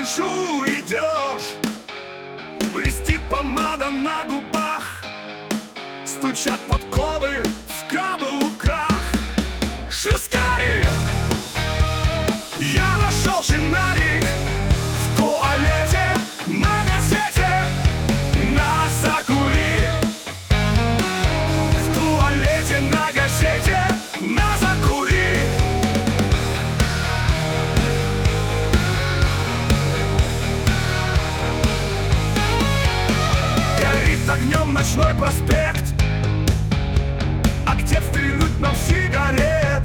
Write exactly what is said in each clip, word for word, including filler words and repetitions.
гляжу, идешь. Блестит помада на губах, стучат подковы в каблуках. Шискари, я нашел шинарик в туалете на газете на закури. В туалете на газете на закури. Горит огнем ночной проспект, а где стрельнуть нам сигарет?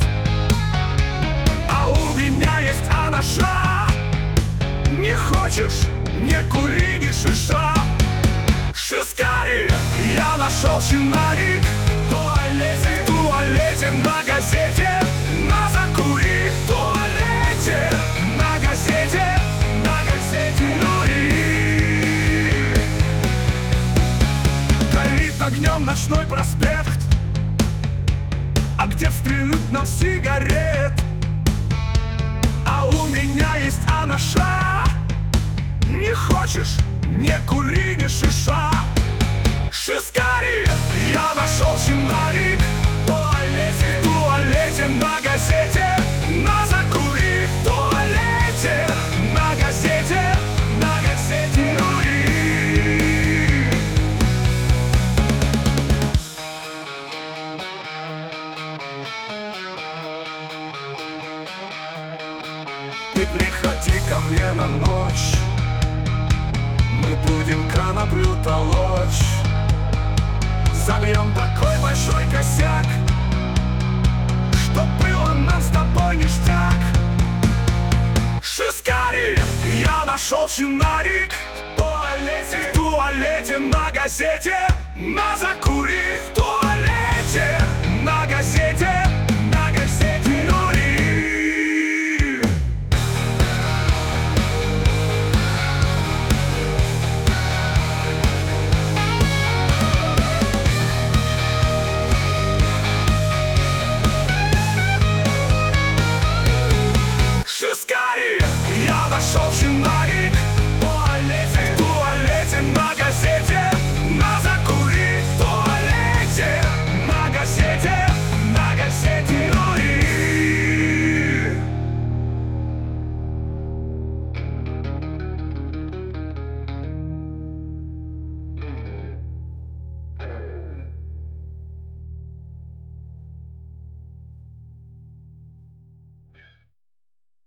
А у меня есть анаша. Не хочешь, не кури, не шиша. Шискари, я нашел шинарик в туалете, в туалете на газете на закури. В туалете на газете на газете нури. Горит огнем ночной проспект, а где стрельнуть нам сигарет? А у меня есть анаша. Не хочешь, не кури, не шиша. Шискари, я нашел шинарик в туалете, в туалете на газете на закури. В туалете на газете на газете нури. Ты приходи ко мне на ночь, мы будем коноплю толочь. Забьем такой большой косяк, чтоб было нам с тобой ништяк. Шискари, я нашел шинарик в туалете, в туалете на газете на закури.